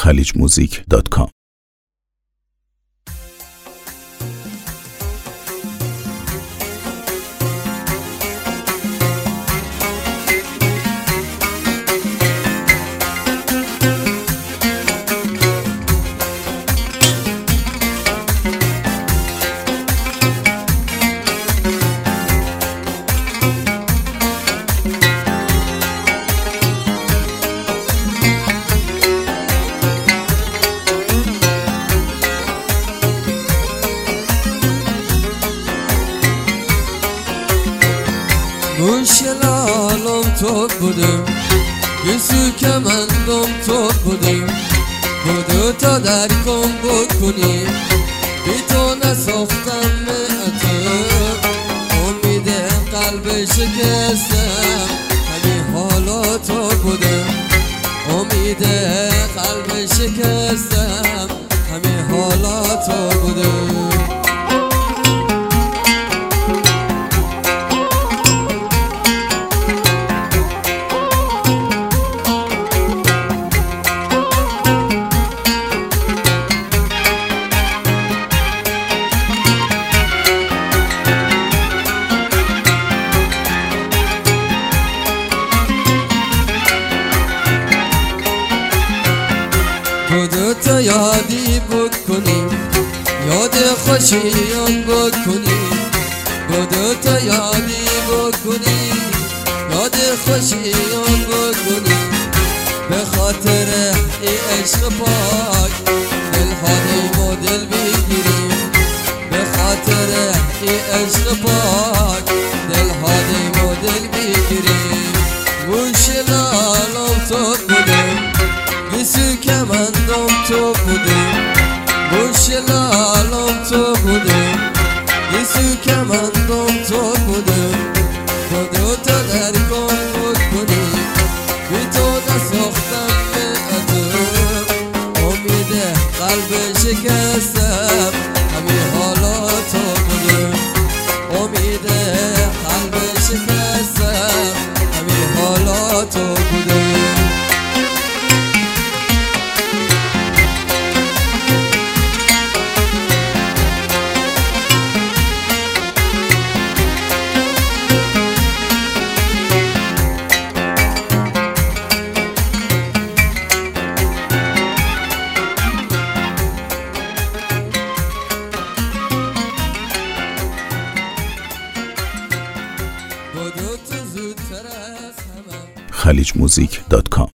خلیجmusic.com. مشکلالم تو بودم یسو که من دم تو بودم بودو تا درکم بکنی بی تو نساختم اتو امید قلب شکستم همین حالا تو بودم امید قلب شکستم همین حالا تو بودم بودو تا یادی بکنی یاد خوشیان بکنی بودو تا یادی بکنی یاد خوشیان بکنی به خاطر ای عشق پاک دلهای مدل بگیریم به خاطر ای عشق پاک دلهای مدل بگیریم مشکلالم تو بودم یسو که من دم تو بودم مشکلالم تو بودم یسو که من دم تو بودم بودو تا درکم بکنی بی تو نساختم اتو امید قلب شکستم همین حالا تو بودم امید قلب شکستم همین حالا تو بودم خلیجmusic.com.